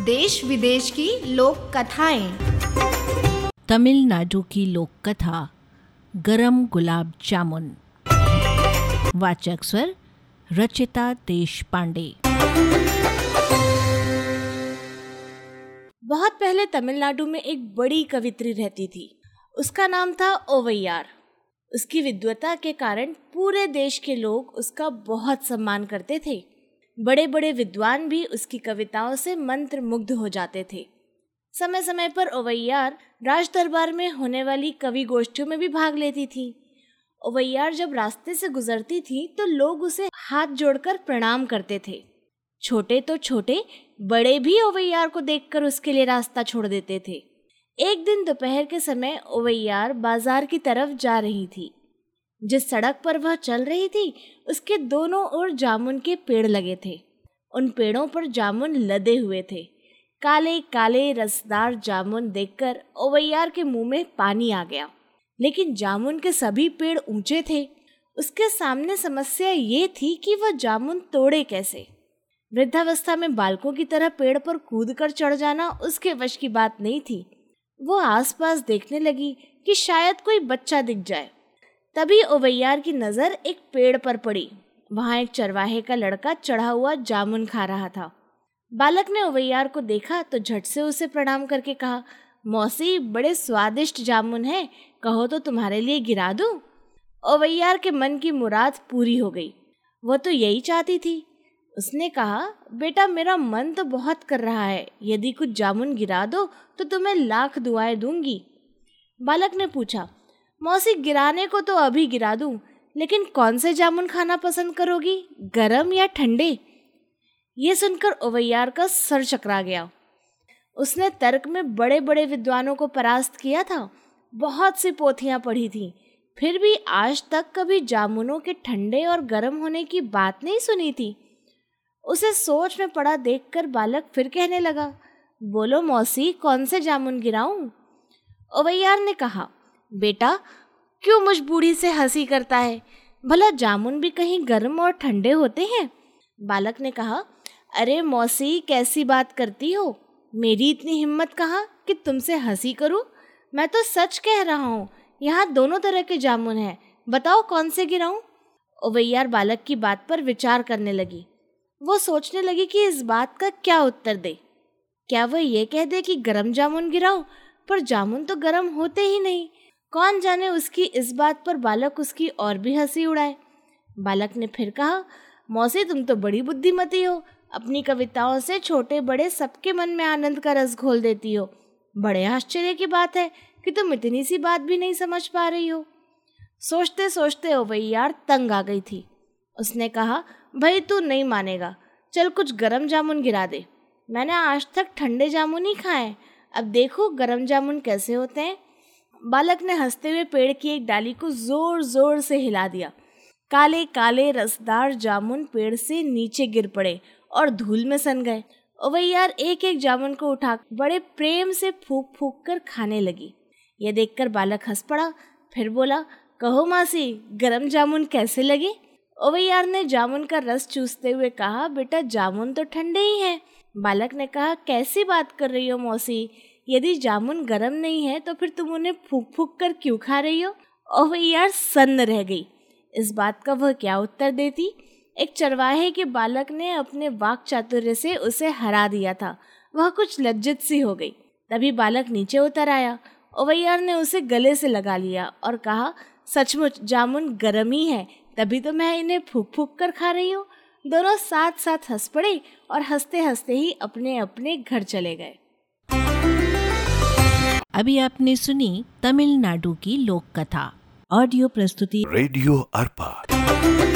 देश विदेश की लोक कथाएं। तमिलनाडु की लोक कथा गरम गुलाब जामुन। वाचक स्वर रचिता देशपांडे। बहुत पहले तमिलनाडु में एक बड़ी कवित्री रहती थी। उसका नाम था ओवैयार। उसकी विद्वता के कारण पूरे देश के लोग उसका बहुत सम्मान करते थे। बड़े बड़े विद्वान भी उसकी कविताओं से मंत्र मुग्ध हो जाते थे। समय समय पर ओवैयार राज दरबार में होने वाली कवि गोष्ठियों में भी भाग लेती थी। ओवैयार जब रास्ते से गुजरती थी तो लोग उसे हाथ जोड़कर प्रणाम करते थे। छोटे तो छोटे, बड़े भी ओवैयार को देखकर उसके लिए रास्ता छोड़ देते थे। एक दिन दोपहर के समय ओवैयार बाजार की तरफ जा रही थी। जिस सड़क पर वह चल रही थी उसके दोनों ओर जामुन के पेड़ लगे थे। उन पेड़ों पर जामुन लदे हुए थे। काले काले रसदार जामुन देखकर ओवैयार के मुंह में पानी आ गया। लेकिन जामुन के सभी पेड़ ऊंचे थे। उसके सामने समस्या ये थी कि वह जामुन तोड़े कैसे। वृद्धावस्था में बालकों की तरह पेड़ पर कूदकर चढ़ जाना उसके वश की बात नहीं थी। वो आसपास देखने लगी कि शायद कोई बच्चा दिख जाए। तभी ओवैयार की नज़र एक पेड़ पर पड़ी। वहाँ एक चरवाहे का लड़का चढ़ा हुआ जामुन खा रहा था। बालक ने ओवैयार को देखा तो झट से उसे प्रणाम करके कहा, मौसी, बड़े स्वादिष्ट जामुन हैं, कहो तो तुम्हारे लिए गिरा दूं? ओवैयार के मन की मुराद पूरी हो गई। वह तो यही चाहती थी। उसने कहा, बेटा, मेरा मन तो बहुत कर रहा है, यदि कुछ जामुन गिरा दो तो तुम्हें लाख दुआएं दूंगी। बालक ने पूछा, मौसी, गिराने को तो अभी गिरा दूं, लेकिन कौन से जामुन खाना पसंद करोगी, गरम या ठंडे? ये सुनकर ओवैयार का सर चकरा गया। उसने तर्क में बड़े बड़े विद्वानों को परास्त किया था, बहुत सी पोथियां पढ़ी थी, फिर भी आज तक कभी जामुनों के ठंडे और गर्म होने की बात नहीं सुनी थी। उसे सोच में पड़ा देखकर बालक फिर कहने लगा, बोलो मौसी, कौन से जामुन गिराऊं? ओवैयार ने कहा, बेटा, क्यों मुझ बूढ़ी से हंसी करता है? भला जामुन भी कहीं गर्म और ठंडे होते हैं? बालक ने कहा, अरे मौसी, कैसी बात करती हो? मेरी इतनी हिम्मत कहाँ कि तुमसे हंसी करूं? मैं तो सच कह रहा हूँ, यहाँ दोनों तरह के जामुन हैं, बताओ कौन से गिराऊं? ओवैयार बालक की बात पर विचार करने लगी। वो सोचने लगी कि इस बात का क्या उत्तर दे। क्या वह ये कह दे कि गरम जामुन गिराओ? पर जामुन तो गरम होते ही नहीं। कौन जाने उसकी इस बात पर बालक उसकी और भी हंसी उड़ाए। बालक ने फिर कहा, मौसी, तुम तो बड़ी बुद्धिमती हो, अपनी कविताओं से छोटे बड़े सबके मन में आनंद का रस घोल देती हो। बड़े आश्चर्य की बात है कि तुम इतनी सी बात भी नहीं समझ पा रही हो। सोचते सोचते ओवैयार तंग आ गई थी। उसने कहा, भाई तू नहीं मानेगा, चल कुछ गरम जामुन गिरा दे। मैंने आज तक ठंडे जामुन ही खाए, अब देखो गरम जामुन कैसे होते हैं। बालक ने हंसते हुए पेड़ की एक डाली को जोर जोर से हिला दिया। काले काले रसदार जामुन पेड़ से नीचे गिर पड़े और धूल में सन गए। ओवैयार एक एक जामुन को उठा बड़े प्रेम से फूंक फूंक कर खाने लगी। यह देखकर बालक हंस पड़ा, फिर बोला, कहो मासी, गरम जामुन कैसे लगे? ओवैयार ने जामुन का रस चूसते हुए कहा, बेटा, जामुन तो ठंडे ही हैं। बालक ने कहा, कैसी बात कर रही हो मौसी, यदि जामुन गरम नहीं है तो फिर तुम उन्हें फूंक फूंक कर क्यों खा रही हो? ओवैयार सन्न रह गई। इस बात का वह क्या उत्तर देती? एक चरवाहे के बालक ने अपने वाक चातुर्य से उसे हरा दिया था। वह कुछ लज्जित सी हो गई। तभी बालक नीचे उतर आया। ओवैयार ने उसे गले से लगा लिया और कहा, सचमुच जामुन गरम ही है, तभी तो मैं इन्हें फूंक फूंक कर खा रही हूँ। दोनों साथ साथ हंस पड़े और हंसते हंसते ही अपने अपने घर चले गए। अभी आपने सुनी तमिलनाडु की लोक कथा। ऑडियो प्रस्तुति रेडियो अर्पा।